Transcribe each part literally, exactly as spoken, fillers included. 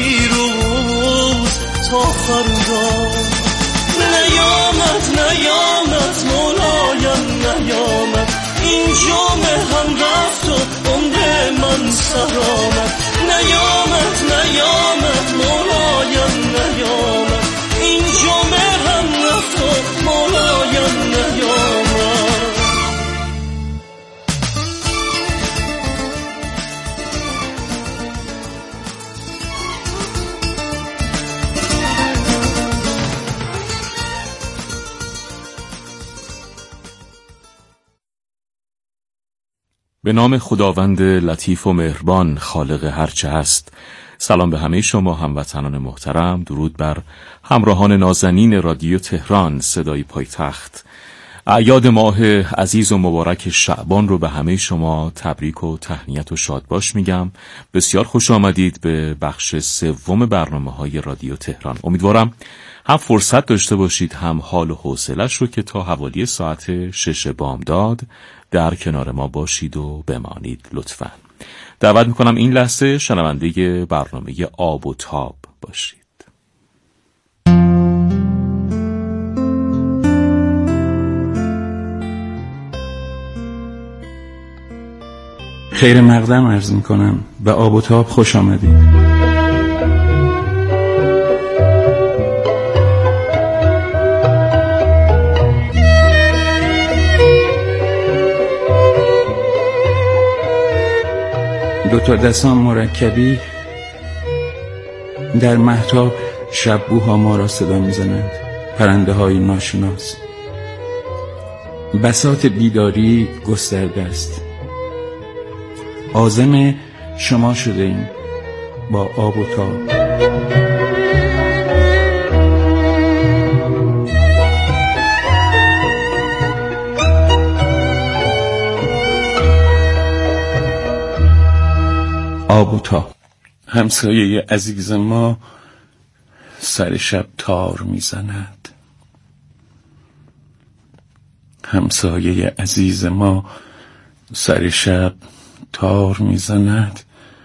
پیروز تا فردا. نیامد نیامد مولایم نیامد، این جام هم رفت و عمر من سر آمد. نیامد نیامد مولایم نیامد، این جام هم رفت و مولایم نیامد. به نام خداوند لطیف و مهربان خالق هرچه هست. سلام به همه شما هموطنان محترم، درود بر همراهان نازنین رادیو تهران صدای پایتخت. اعیاد ماه عزیز و مبارک شعبان رو به همه شما تبریک و تهنیت و شادباش میگم. بسیار خوش آمدید به بخش سوم برنامه‌های رادیو تهران. امیدوارم هم فرصت داشته باشید هم حال و حوصله‌اش رو که تا حوالی ساعت شش بامداد در کنار ما باشید و بمانید لطفاً. دعوت میکنم این لحظه شنونده برنامه آب و تاب باشید. خیر مقدم عرض میکنم، به آب و تاب خوش آمدید. دو تا دستان مرکبی در مهتاب شب‌بوها ما را صدا میزنند، پرنده های ناشناس. بساط بیداری گسترده است، عازم شما شده ایم با آب و تاب. آب و تاب. همسایه عزیز ما سر شب تار میزند، همسایه عزیز ما سر شب تار میزند،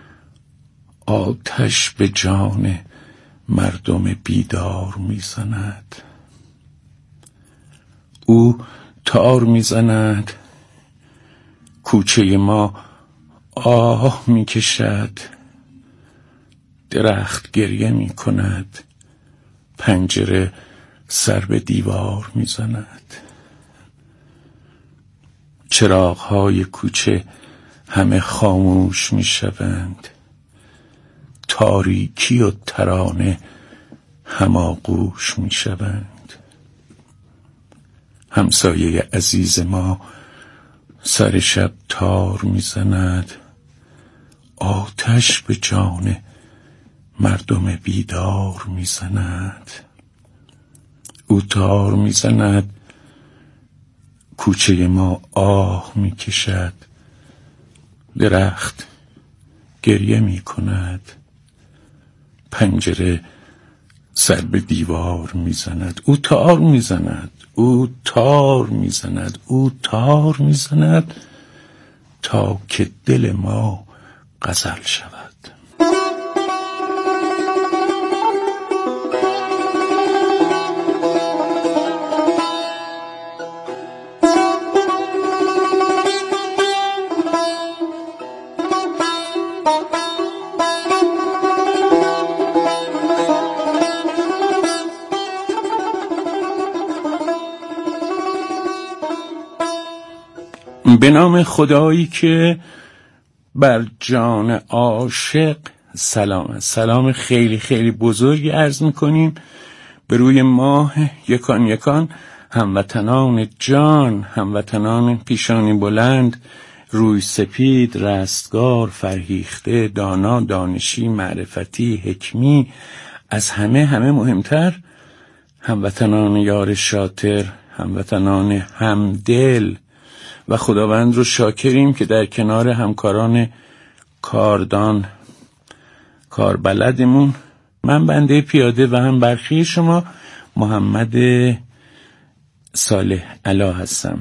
آتش به جان مردم بیدار میزند. او تار میزند، کوچه ما آه می کشد، درخت گریه می کند، پنجره سر به دیوار می زند. چراغ‌های کوچه همه خاموش می شوند، تاریکی و ترانه هماغوش می شوند. همسایه عزیز ما سر شب تار می زند، آتش به جان مردم بیدار میزند. او تار میزند، کوچه ما آه میکشد، درخت گریه میکند، پنجره سر به دیوار میزند. او تار میزند، او تار میزند، او تار میزند تا که دل ما غزل شود. به نام خدایی که بر جان عاشق سلام است. سلام خیلی خیلی بزرگی عرض میکنیم به روی ماه یکان یکان هموطنان جان، هموطنان پیشانی بلند، روی سپید، رستگار، فرهیخته، دانا، دانشی، معرفتی، حکمی، از همه همه مهمتر هموطنان یار شاطر، هموطنان همدل و خداوند رو شاکریم که در کنار همکاران کاردان کاربلدمون، من بنده پیاده و هم برخی شما محمد صالح علا هستم.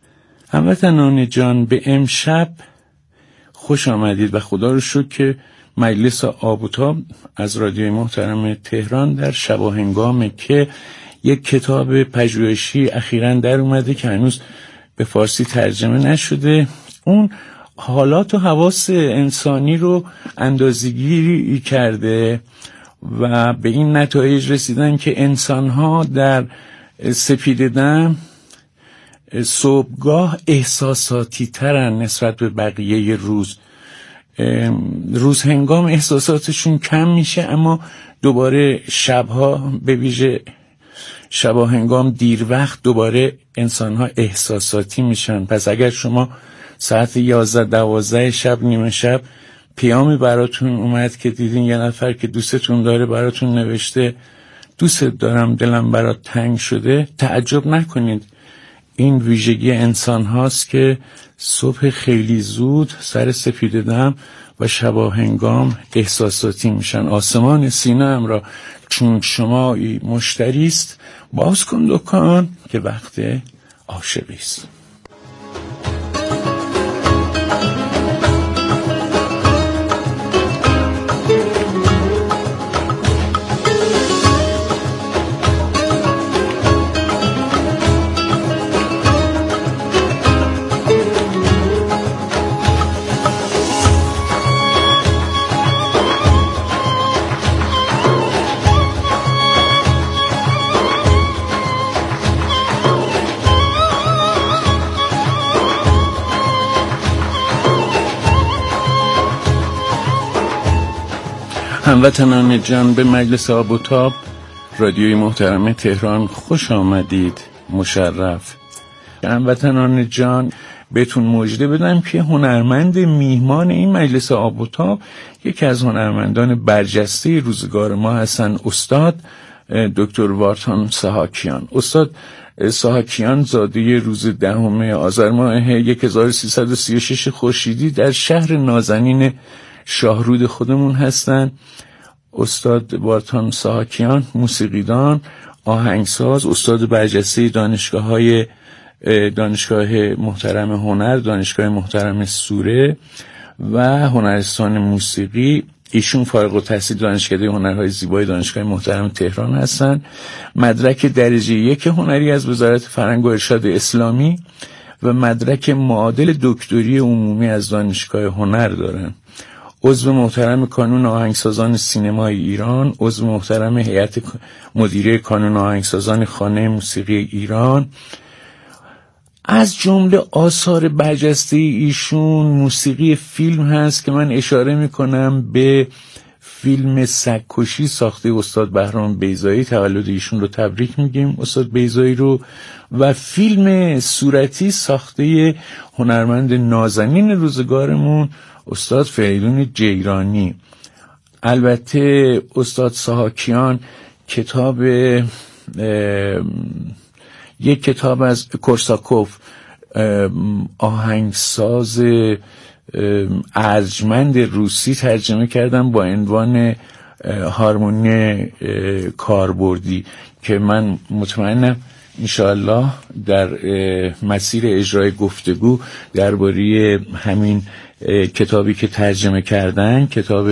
هموطنان جان، به امشب خوش آمدید و خدا رو شکر که مجلس آب و تاب از رادیوی محترم تهران در شب و هنگام که یک کتاب پژوهشی اخیراً در اومده که هنوز به فارسی ترجمه نشده. اون حالات و حواس انسانی رو اندازه‌گیری کرده و به این نتایج رسیدن که انسان‌ها در سپیده‌دم صبحگاه احساساتی ترن نسبت به بقیه روز. روز هنگام احساساتشون کم میشه، اما دوباره شبها به ویژه شبا هنگام دیر وقت دوباره انسان‌ها احساساتی میشن. پس اگر شما ساعت یازده دوازده شب نیمه شب پیامی براتون اومد که دیدین یه نفر که دوستتون داره براتون نوشته دوستت دارم دلم برات تنگ شده، تعجب نکنید. این ویژگی انسان هاست که صبح خیلی زود سر سپیده‌دم و شبا هنگام احساساتی میشن. آسمان سینه هم را چون شما مشتری است باز کن دکان که وقت عاشقی است. هموطنان جان، به مجلس آب و تاب رادیوی محترم تهران خوش آمدید. مشرف. هموطنان جان، بهتون مژده بدم که هنرمند میهمان این مجلس آب و تاب یکی از هنرمندان برجسته روزگار ما هستن، استاد دکتر وارتان ساهاکیان. استاد ساهاکیان زاده روز دهم آذر ماه هزار و سیصد و سی و شش خورشیدی در شهر نازنین شاهرود خودمون هستن. استاد وارتان ساهاکیان موسیقیدان، آهنگساز، استاد برجسته دانشگاه های دانشگاه محترم هنر، دانشگاه محترم سوره و هنرستان موسیقی. ایشون فارغ التحصیل دانشکده هنرهای زیبای دانشگاه محترم تهران هستن. مدرک درجه یک هنری از وزارت فرهنگ و ارشاد اسلامی و مدرک معادل دکتری عمومی از دانشگاه هنر دارن. عضو محترم کانون آهنگسازان سینمای ایران، عضو محترم هیئت مدیره کانون آهنگسازان خانه موسیقی ایران. از جمله آثار برجسته ایشون موسیقی فیلم هست که من اشاره میکنم به فیلم سگ‌کشی ساخته استاد بهرام بیضایی، تولد ایشون رو تبریک میگیم استاد بیضایی رو، و فیلم صورتی ساخته هنرمند نازنین روزگارمون استاد فریدون جیرانی. البته استاد ساهاکیان کتاب یک کتاب از کورساکوف، آهنگساز ارجمند روسی ترجمه کردم با عنوان هارمونی کاربردی که من مطمئنم انشاءالله در مسیر اجرای گفتگو درباره همین کتابی که ترجمه کردن، کتاب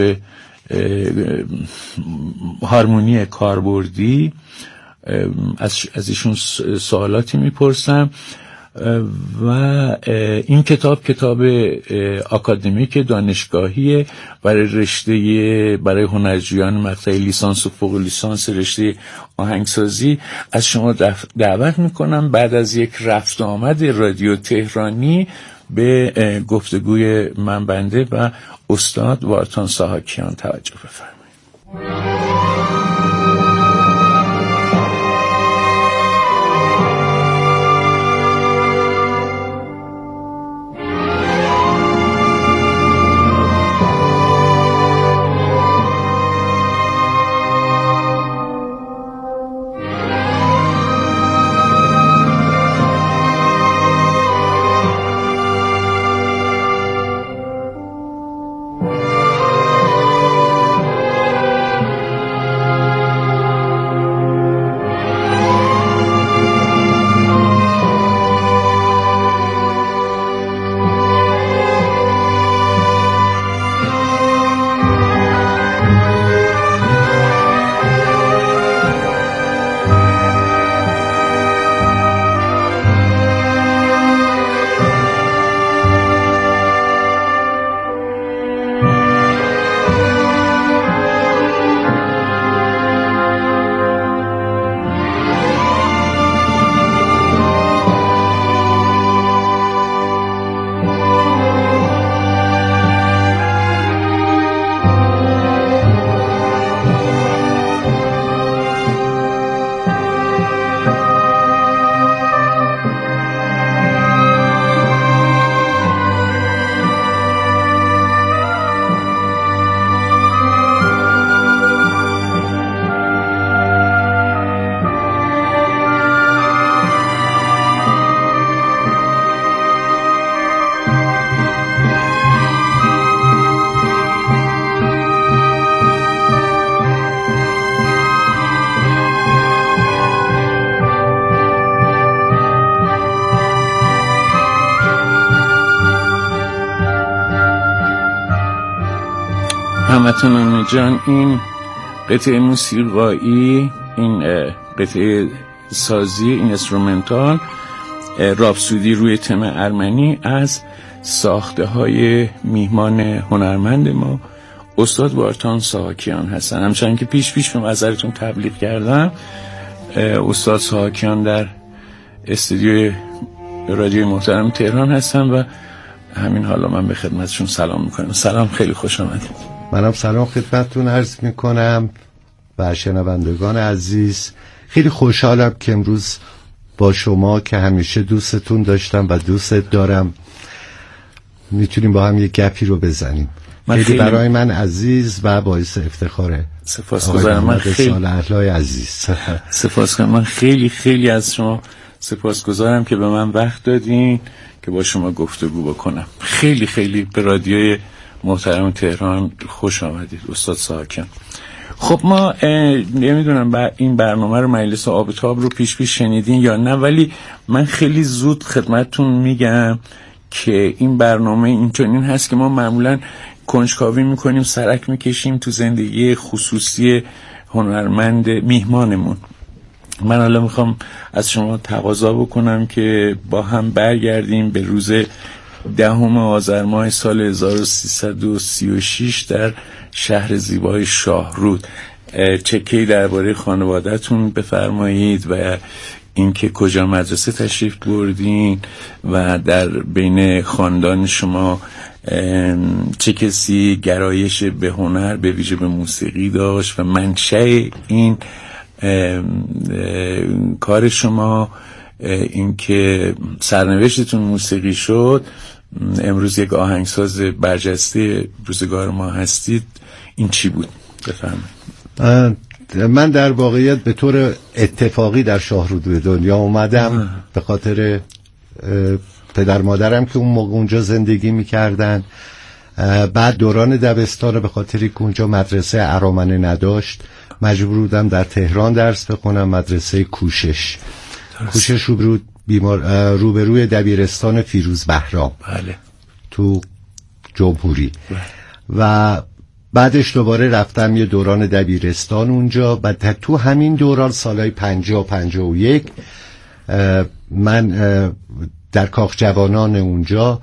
هارمونی کاربردی، از از ایشون سوالاتی میپرسم. و این کتاب کتاب آکادمیک دانشگاهی برای رشته برای هنرجویان مقطع لیسانس و فوق لیسانس رشته آهنگسازی. از شما دعوت میکنم بعد از یک رفت آمد رادیو تهرانی به گفتگوی من بنده و استاد وارتان ساهاکیان توجه بفرمایید. هموطنان جان، این قطعه موسیقایی، این قطعه سازی، این اینسترومنتال راپسودی روی تم ارمنی از ساخته های میهمان هنرمند ما استاد وارتان ساواکیان هستن. همچنان که پیش پیش به نظرتون تبلیغ کردم، استاد ساواکیان در استودیوی رادیوی محترم تهران هستن و همین حالا من به خدمتشون سلام میکنم. سلام، خیلی خوش آمدید. منم سلام خدمتتون عرض میکنم و شنوندگان عزیز. خیلی خوشحالم که امروز با شما که همیشه دوستتون داشتم و دوستت دارم میتونیم با هم یک گپی رو بزنیم. خیلی, خیلی برای من عزیز و باعث افتخاره. سپاسگزارم. من خیلی سال اهلای عزیز. سپاسگزارم. من خیلی خیلی از شما سپاسگزارم که به من وقت دادین که با شما گفتگو بکنم. خیلی خیلی به رادیوی محترم تهران خوش آمدید استاد ساواکیان. خب ما نمیدونم با این برنامه رو مجلس آب تاب رو پیش پیش شنیدین یا نه، ولی من خیلی زود خدمتتون میگم که این برنامه اینطورین هست که ما معمولا کنجکاوی میکنیم، سرک میکشیم تو زندگی خصوصی هنرمند میهمانمون. من حالا میخوام از شما تقاضا بکنم که با هم برگردیم به روز دهم آذر ماه سال هزار و سیصد و سی و شش در شهر زیبای شاهرود. چکه‌ای درباره خانواده‌تون بفرمایید و اینکه کجا مدرسه تشریف بردین و در بین خاندان شما چه کسی گرایش به هنر به ویژه به موسیقی داشت و منشأ این کار شما، اینکه سرنوشتتون موسیقی شد، امروز یک آهنگساز برجسته روزگار ما هستید، این چی بود؟ بفرمایید. من در واقعیت به طور اتفاقی در شاهرود به دنیا اومدم به خاطر پدر مادرم که اون موقع اونجا زندگی میکردن. بعد دوران دبستان به خاطری که اونجا مدرسه ارامنه نداشت مجبور بودم در تهران درس بخونم، مدرسه کوشش. درست. کوشش روبرو بیمار روبروی دبیرستان فیروز بهرام، بله، تو جمهوری. بله. و بعدش دوباره رفتم یه دوران دبیرستان اونجا و تو همین دوران سالهای پنجاه و پنجاه و یک من در کاخ جوانان اونجا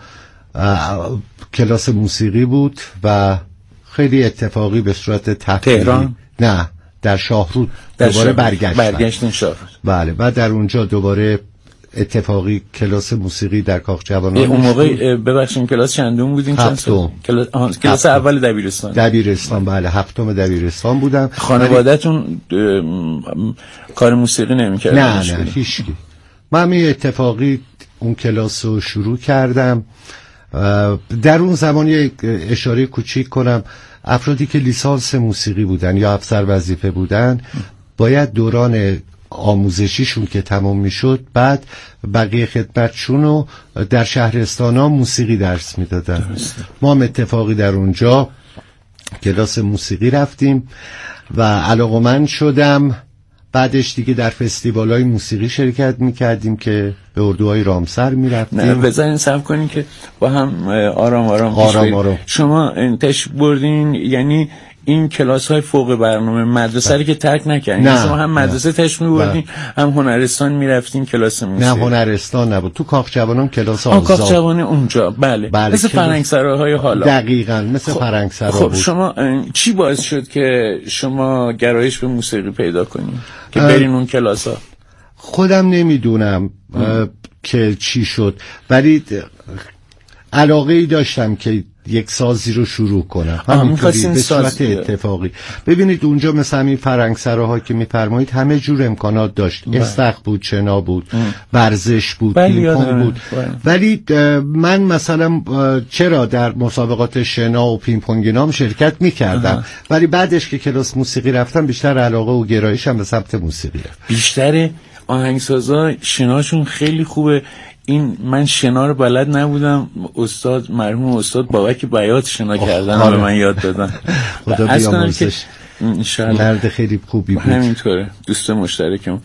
کلاس موسیقی بود و خیلی اتفاقی به صورت تفریحی. تهران؟ نه، در شاهرود دوباره برگشتم. برگشتن شاهرود. بله، و در اونجا دوباره اتفاقی کلاس موسیقی در کاخ جوانان. اون موقع ببخشید کلاس چندم بودین؟ هفتم. کلاس آه... کلاس اول دبیرستان. دبیرستان بله، هفتم دبیرستان بودم. خانواده‌تون کار موسیقی نمی‌کرد؟ نه نه هیچکی. من می اتفاقی اون کلاس رو شروع کردم. در اون زمان یک اشاره کوچیک کنم، افرادی که لیسانس موسیقی بودن یا افسر وظیفه بودن باید دوران آموزشیشون که تمام میشد بعد بقیه خدمتشون رو در شهرستان ها موسیقی درس میدادن. ما هم اتفاقی در اونجا کلاس موسیقی رفتیم و علاقه‌مند شدم. بعدش دیگه در فستیوال های موسیقی شرکت میکردیم که به اردوهای رامسر میرفتیم. نه بذارین صبر کنین که با هم آرام آرام آرام آرام شما تشریف بردین، یعنی این کلاس های فوق برنامه مدرسه رو که ترک نکردین؟ نه، شما هم مدرسه تشریف می‌بردین هم هنرستان میرفتین کلاس موسیقی؟ نه هنرستان نبود، تو کاخ جوانان کلاس آزاد. کاخ جوانان اونجا بله, بله. مثل فرنگسراهای حالا. دقیقاً مثل خب. فرنگسرا خب بود. شما چی باعث شد که شما گرایش به موسیقی پیدا کنین که برین اون کلاس‌ها؟ خودم نمیدونم که چی شد، ولی علاقه ای داشتم که یک سازی رو شروع کنم همینطوری به صورت اتفاقی. ببینید اونجا مثل همین فرنگسراها که میفرمایید همه جور امکانات داشت، استخ بود، شنا بود، ورزش بود، پینگ پونگ بود. ولی من مثلا چرا در مسابقات شنا و پینگ پونگ اینام شرکت میکردم، ولی بعدش که کلاس موسیقی رفتم بیشتر علاقه و گرایشم به سمت موسیقی رفت. بیشتر آهنگسازا شناشون خیلی خوبه. این من شنا رو بلد نبودم، استاد مرحوم استاد بابک بیات شنا کردن به من یاد دادن. خدا بیامرزش، ان شاء الله مرد خیلی خوبی بود. همینطوره، دوست مشترکم.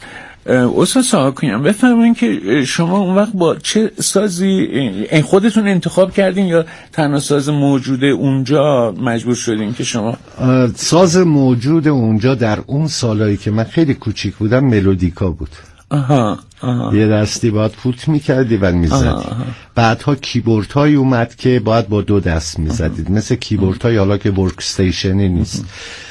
استاد ساواکیان بفرمایید که شما اون وقت با چه سازی خودتون انتخاب کردین یا تنها ساز موجود اونجا مجبور شدین که شما؟ ساز موجود اونجا در اون سالایی که من خیلی کوچیک بودم ملودیکا بود. آها آها. یه دستی باید فوت میکردی و میزدی. بعدها کیبورد های اومد که باید با دو دست میزدید، مثل کیبورد های حالا که ورک استیشنی نیست.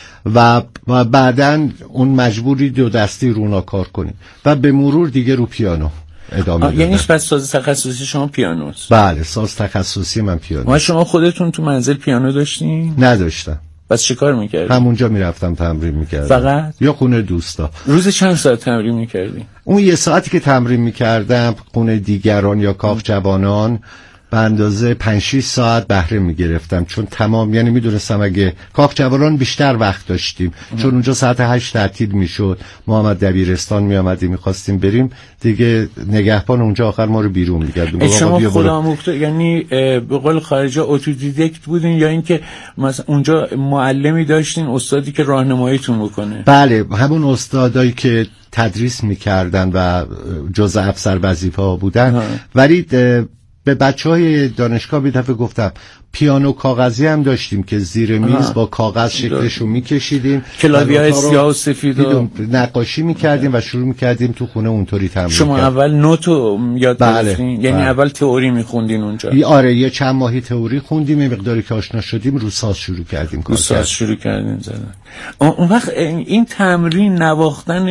و بعدن اون مجبوری دو دستی رونا کار کنی و به مرور دیگه رو پیانو ادامه دادم. یعنی پس ساز تخصصی شما پیانوست؟ بله، ساز تخصصی من پیانو. ما شما خودتون تو منزل پیانو داشتین؟ نداشتم. پس چه کار میکردی؟ همونجا میرفتم تمرین میکردم. فقط؟ یا خونه دوستا. روز چند ساعت تمرین میکردی؟ اون یه ساعتی که تمرین میکردم خونه دیگران یا کاخ جوانان به اندازه پنج شش ساعت بهره میگرفتم، چون تمام، یعنی میدونستم اگه کاخ جوانان بیشتر وقت داشتیم چون اونجا ساعت هشت تعطیل میشد، ما هم دبیرستان میامدیم میخواستیم بریم دیگه، نگهبان اونجا آخر ما رو بیرون میگرد. شما خودآموخته، یعنی به قول خارجی اتودیدکت بودین یا اینکه مثلا اونجا معلمی داشتین، استادی که راهنماییتون بکنه؟ بله، همون استادایی که تدریس میکردن و جزء افسر وظیفه ها بودن. ولی به بچه های دانشگاه بی دفعه گفتم پیانو کاغذی هم داشتیم که زیر میز آه. با کاغذ شکلشو میکشیدیم، کلاویه‌های سیاه و سفید و نقاشی میکردیم و شروع میکردیم تو خونه اونطوری تمرین. شما کرد. اول نوتو یاد گرفتین؟ بله. یعنی بله. اول تئوری میخوندین اونجا؟ آره، یه چند ماهی تئوری خوندیم، یه مقداری که آشنا شدیم رو ساز شروع کردیم کار. رو ساز شروع کردین زدن. اون وقت این تمرین نواختن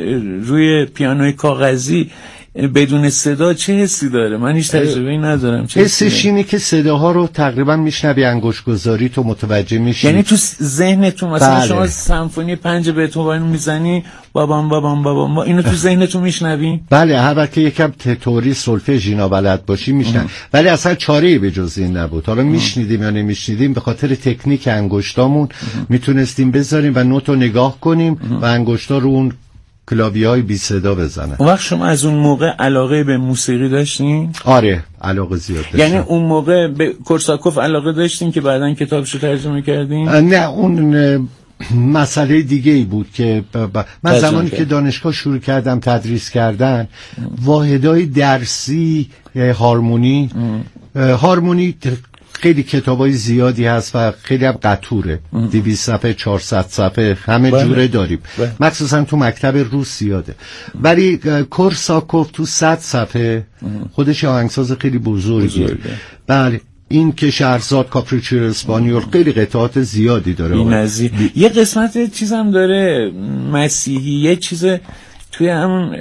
روی پیانوی کاغذی بدون صدا چه حسی داره؟ من هیچ تجربه‌ای ندارم. حسش اینه که صداها رو تقریبا میشنوی، انگشت گذاری تو متوجه میشی. یعنی تو ذهنتون مثلا بله. شما سمفونی پنج بتهوون میزنی، بابام بابام بابام، اینو تو ذهنتون میشنوی؟ بله، هر وقت یکم تئوری سولفژ اینا بلد باشی میشنن، ولی اصلا چاره‌ای به جز این نبود. حالا میشنیدیم یا نمیشنیدیم، به خاطر تکنیک انگشتامون میتونستیم بذاریم و نوتو نگاه کنیم و انگشتا رو اون کلاویه‌های بی صدا بزنن. اون وقت شما از اون موقع علاقه به موسیقی داشتین؟ آره، علاقه زیاد داشتم. یعنی اون موقع به کورساکوف علاقه داشتین که بعداً کتابشو ترجمه کردین؟ نه، اون مسئله دیگه ای بود که ب... ب... من زمانی که دانشگاه شروع کردم تدریس کردن، واحدهای درسی هارمونی هارمونی خیلی کتابای زیادی هست و خیلی هم قطوره، دویست صفحه چهارصد صفحه همه بله. جوره داریم بله. مخصوصا تو مکتب روس زیاده، ولی کورساکوف تو صد صفحه خودش آهنگساز خیلی بزرگیه. بله، این که شهرزاد کاپریچو اسپانیول خیلی قطعات زیادی داره. بی‌نظیر. یه قسمت چیزم داره مسیحی، یه چیز توی همون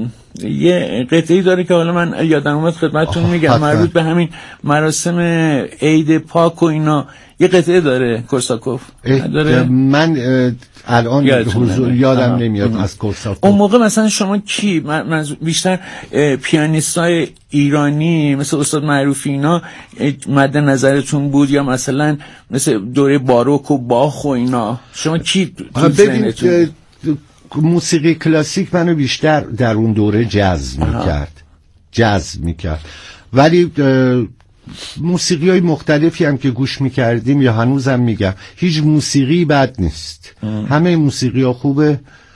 یه قطعی داره که حالا من یادم اومد خدمتتون میگم، مربوط به همین مراسم عید پاک و اینا، یه قطعه داره کورساکوف داره. من الان حضور یادم نمیاد از کورساکوف. اون موقع مثلا شما کی، من بیشتر پیانیستای ایرانی مثل استاد معروفی اینا مد نظرتون بود یا مثلا مثل دوره باروک و باخ و اینا؟ شما کی تو ذهنتون؟ موسیقی کلاسیک منو بیشتر در اون دوره جذب میکرد جذب میکرد ولی موسیقی های مختلفی هم که گوش میکردیم یا هنوزم میگم، هیچ موسیقی بد نیست. ام. همه موسیقی ها خوبه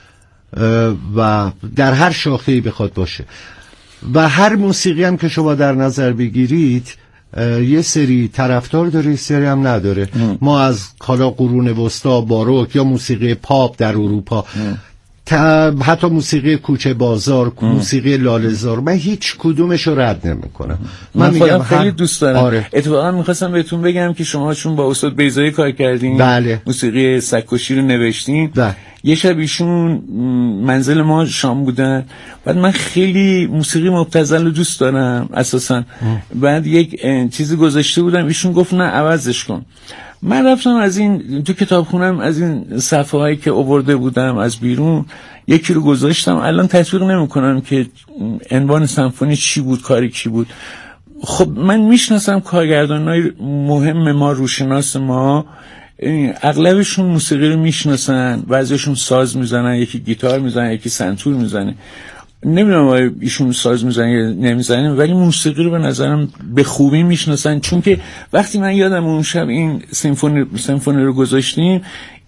و در هر شاخه‌ای بخواد باشه و هر موسیقی هم که شما در نظر بگیرید یه سری طرفدار داره، یه سری هم نداره. ام. ما از حالا قرون وسطا باروک یا موسیقی پاپ در اروپا حتی موسیقی کوچه بازار، ام. موسیقی لاله‌زار، من هیچ کدومش رو رد نمی‌کنم. من, من میگم خیلی دوست دارم. آره. اتفاقا می‌خواستم بهتون بگم که شما چون با استاد بیضایی کار کردین، بله. موسیقی سکوشی رو نوشتین، بله. یه شب ایشون منزل ما شام بودن، بعد من خیلی موسیقی مبتذل رو دوست دارم اساسا، بعد یک چیزی گذاشته بودم، ایشون گفت نه عوضش کن. من رفتم از این تو کتابخونم از این صفحه هایی که آورده بودم از بیرون یکی رو گذاشتم. الان تطبیق نمی کنم که عنوان سمفونی چی بود، کاری چی بود. خب من میشناسم کارگردانای مهم ما، روشناس ما، اغلبشون موسیقی رو میشناسن، بعضیشون ساز میزنن، یکی گیتار میزنه، یکی سنتور میزنه. نمیدونم آیا ایشون ساز میزنه یا نمیزنه، ولی موسیقی رو به نظرم به خوبی میشناسن، چون که وقتی من یادم اون شب این سیمفونی سیمفونی رو گذاشتیم،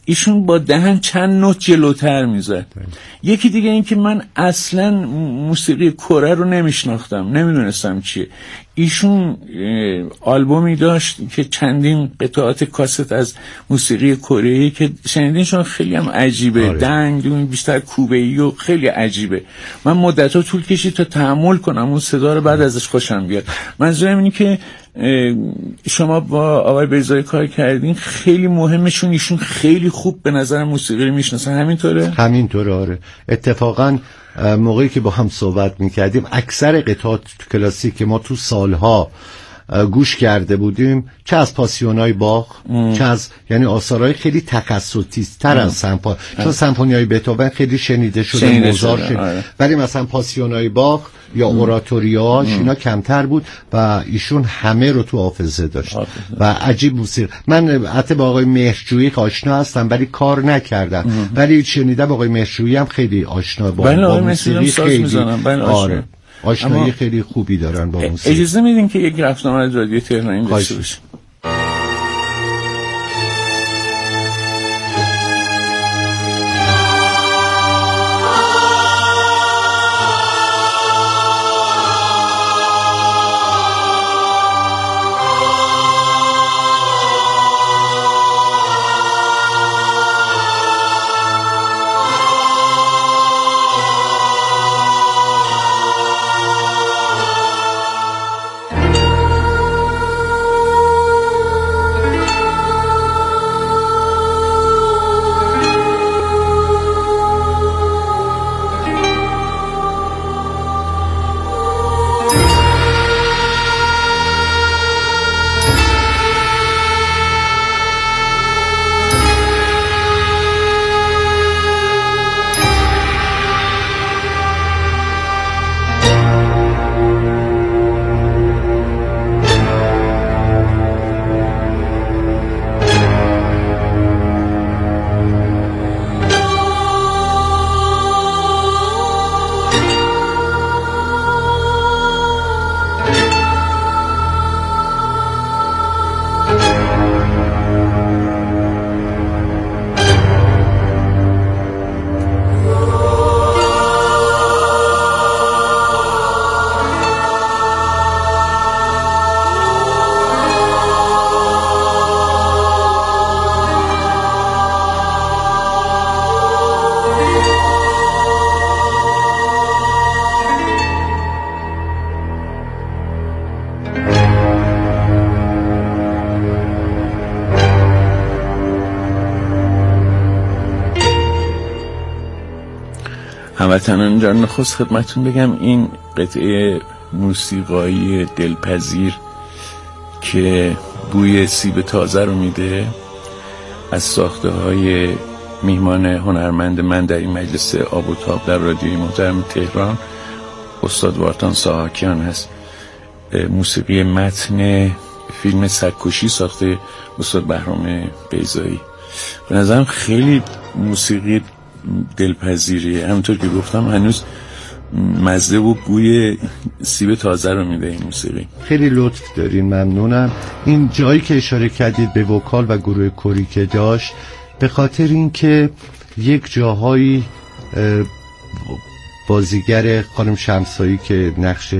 ایشون با دهن چند نوت جلوتر میزد. یکی دیگه این که من اصلا موسیقی کره رو نمیشناختم، نمیدونستم چیه. ایشون آلبومی داشت که چندین قطعات کاست از موسیقی کره‌ای که شنیدینشون خیلی هم عجیبه. آره. دنگ بیشتر کوبه‌ای و خیلی عجیبه. من مدت‌ها طول کشید تا تحمل کنم اون صدا رو، بعد ازش خوشم بیاد. منظورم اینه که شما با آقای بیضایی کار کردین، خیلی مهمشون ایشون خیلی خوب به نظر موسیقی رو میشناسن. همینطوره؟ همینطوره. آره اتفاقا موقعی که با هم صحبت میکردیم اکثر قطعات کلاسیک که ما تو سالها گوش کرده بودیم، چه از پاسیونای باخ ام. چه از یعنی آثارهای خیلی تخصصی تر از سمفونی، چون سمفونیای بتهوون خیلی شنیده شده، موزار شده، آره. ولی مثلا پاسیونای باخ یا اوراتوریاش اینا کمتر بود و ایشون همه رو تو حافظه داشت آفزه. و عجیب موسیقی. من حتی با آقای مهرجویی آشنا هستم ولی کار نکردم ام. ولی شنیدم با آقای مهرجویی هم خیلی آشنا با, با موسیقی خیلی آره آشنایی خیلی خوبی دارن با موسیقی. اجازه میدین که یک رفتنامه از رادیو تهران داشته باشیم؟ هموطنان جان، نخست خدمتون بگم این قطعه موسیقایی دلپذیر که بوی سیب تازه رو میده از ساخته های میهمان هنرمند من در این مجلس آب و تاب در رادیوی محترم تهران، استاد وارتان ساهاکیان هست. موسیقی متن فیلم سگ‌کشی ساخته استاد بهرام بیضایی. به نظرم خیلی موسیقی دلپذیریه. همونطور که گفتم هنوز مزه و بوی سیب تازه رو میده این موسیقی. خیلی لطف دارین، ممنونم. این جایی که اشاره کردید به وکال و گروه کوری که داشت، به خاطر اینکه یک جاهایی بازیگر خانم شمسایی که نقش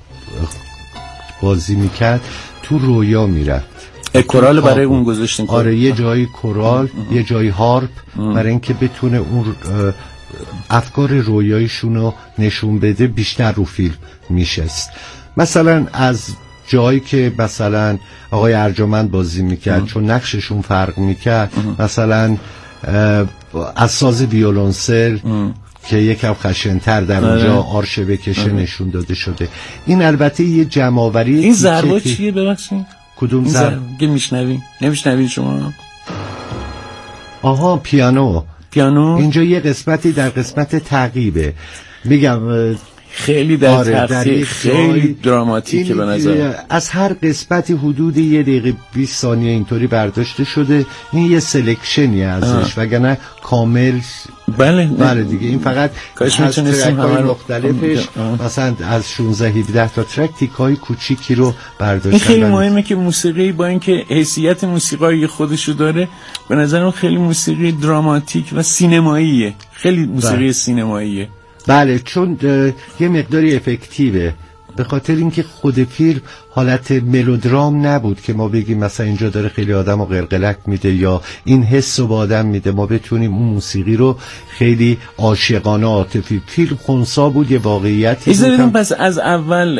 بازی میکرد تو رویا میرفت، کورال برای اون گذاشتین. آره یه جایی کورال یه جایی هارپ، برای اینکه بتونه اون افکار رویایشون رو نشون بده، بیشتر رو فیلم میشست. مثلا از جایی که مثلا آقای ارجمند بازی میکرد چون نقششون فرق میکرد، مثلا از ساز ویولنسل که یکم خشن‌تر در اونجا آرش بکشه نشون داده شده. این البته یه جمع‌آوری. این ضربه چیه ببخشید؟ کدوم ضربه که میشنویم؟ نمیشنوین شما؟ آها پیانو. پیانو اینجا یه قسمتی در قسمت تعقیبه. میگم خیلی در آره تفسیر خیلی دراماتیکه به نظر. از هر قسمتی حدود یه دقیقه بیست ثانیه اینطوری برداشته شده. این یه سلکشنی ازش، وگرنه کامل بله بله دیگه. این فقط کاش از ترک‌های مختلفش آه. مثلا از شانزده هفده تا ترک تیکای کوچیکی رو برداشتن. این خیلی مهمه که موسیقی با اینکه حیثیت موسیقایی خودشو داره، به نظرم خیلی موسیقی دراماتیک و سینماییه، خیلی موسیقی بله. سینماییه. بله چون یه مقداری افکتیوه، به خاطر اینکه خود فیلم حالت ملودرام نبود که ما بگیم مثلا اینجا داره خیلی آدم رو قلقلک میده یا این حس رو با آدم میده، ما بتونیم اون موسیقی رو خیلی عاشقانه عاطفی. فیلم خنثی بود، یه واقعیتی بود. ایزدیم پس از اول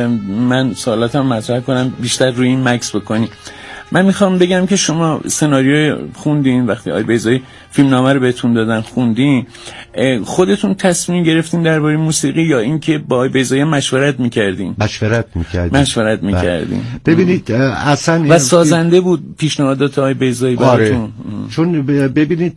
من سوالاتم مطرح کنم، بیشتر روی این مکس بکنی. من میخوام بگم که شما سناریوی خوندین، وقتی آی بیضایی فیلمنامه رو بهتون دادن خوندین، خودتون تصمیم گرفتین درباره موسیقی یا اینکه با آی بیضایی مشورت میکردین؟ مشورت میکردین. مشورت میکردین. ببینید اصلا و سازنده بود پیشنهادات آی بیضایی براتون؟ آره. چون ببینید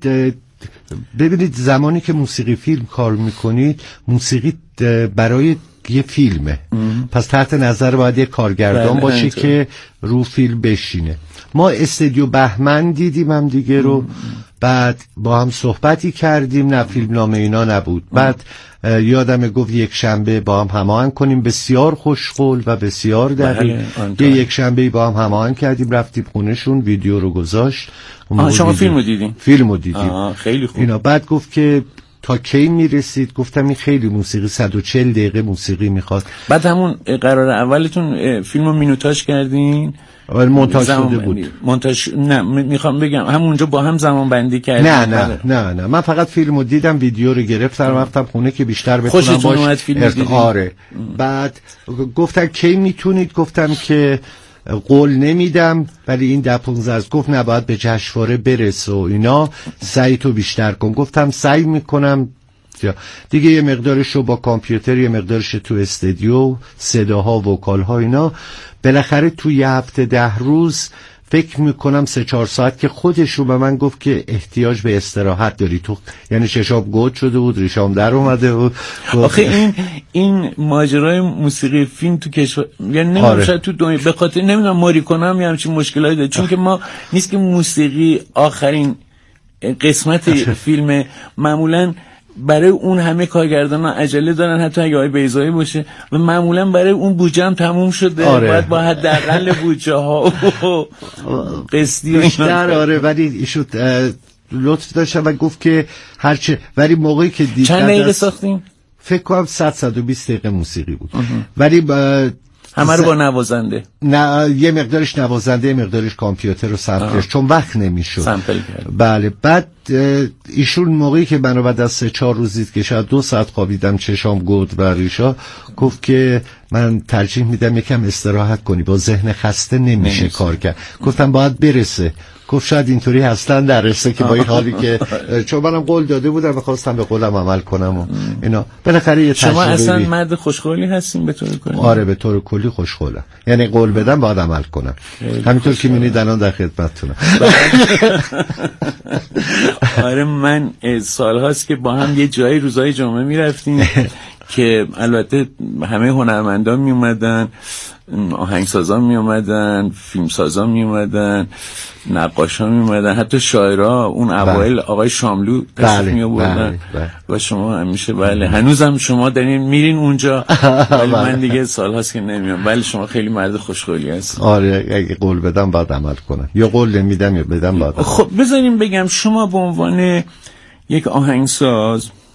ببینید زمانی که موسیقی فیلم کار میکنید، موسیقی برای یه فیلمه، ام. پس تحت نظر باید یه کارگردان باشه انتو. که رو فیلم بشینه. ما استودیو بهمن دیدیم هم دیگه رو، ام. بعد با هم صحبتی کردیم، نه فیلمنامه اینا نبود. ام. بعد یادم گفت یک شنبه با هم هماهنگ کنیم، بسیار خوشقول و بسیار دقیق. یه یک شنبه با هم هماهنگ کردیم، رفتیم خونهشون، ویدیو رو گذاشت. شما فیلمو دیدین؟ فیلمو دیدیم. آه خیلی خوب. اینا بعد گفت که تا کی میرسید؟ گفتم این خیلی موسیقی صد و چهل دقیقه موسیقی میخواد. بعد همون قرار اولتون فیلمو مینوتاژ کردین؟ اول مونتاژ شده بود. مونتاژ نه میخوام بگم همونجا با هم زمان بندی کردین؟ نه نه نه نه من فقط فیلمو دیدم، ویدیو رو گرفتم رفتم خونه که بیشتر بتونم باش ارت... آره. بعد گفتن کی میتونید؟ گفتم که قول نمیدم ولی این ده پونزده از گفت نباید به جشنواره برسه و اینا، سعی تو بیشتر کن. گفتم سعی میکنم دیگه. یه مقدارش رو با کامپیوتر، یه مقدارش تو استودیو، صداها، وکالها اینا. بالاخره تو یه هفته ده روز فکر میکنم سه چهار ساعت که خودش رو به من گفت که احتیاج به استراحت داری تو، یعنی چشام گود شده بود، ریشام در اومده بود. آخه این این ماجرای موسیقی فیلم تو کشور، یعنی نمیدونم آره. شاید تو دنیا به خاطر نمیدونم ماریکونا هم همچین مشکلاتی داره، چون که ما نیست که موسیقی آخرین قسمت فیلم معمولاً برای اون همه کارگردانا عجله دارن، حتی اگه آی بیضایی باشه، و معمولا برای اون بودجه هم تموم شده. آره. باید با حداقل بودجه ها و قسطی بیشتر. آره ولی ایشون لطف داشت و گفت که هرچه، ولی موقعی که دیدن چند دقیقه ساختیم؟ فکر کنم صد صد و بیست دقیقه موسیقی بود. ولی با همه رو با نوازنده، نه یه مقدارش نوازنده، یه مقدارش کامپیوتر و سمپلش، چون وقت نمیشد سمپل کرد. بله. بعد ایشون موقعی که منو بعد از سه چهار روز دید که شاید دو ساعت خوابیدم، چشام گود و ریشا، گفت که من ترجیح میدم یکم استراحت کنی، با ذهن خسته نمیشه نمیشه کار کرد. گفتم باید برسه. گفت شاید اینطوری هستن در رسه که با این حالی که چون منم قول داده بودم می‌خواستم به قولم عمل کنم و اینا. بالاخره یه تجربه. شما اصلا مرد خوشقولی هستین به طور کلی؟ آره به طور کلی خوشقولم، یعنی قول بدم باید عمل کنم، همینطور که می‌بینید الان در خدمتتونم. آره من سال هاست که با هم یه جایی روزای جمعه میرفتیم که البته همه هنرمندان می اومدن، آهنگسازان می اومدن، فیلمسازان می اومدن، نقاشان می اومدن، حتی شاعرها. اون اوایل آقای شاملو تشریف می آوردن و شما همیشه بله هنوزم شما دارین میرین اونجا، ولی من دیگه سال هاست که نمیام. ولی شما خیلی مرد خوشقولی هست. آره اگه قول بدم باید عمل کنم، یا قول نمیدم یا بدم باید. خب بذاریم بگم شما به عنوان یک آهنگساز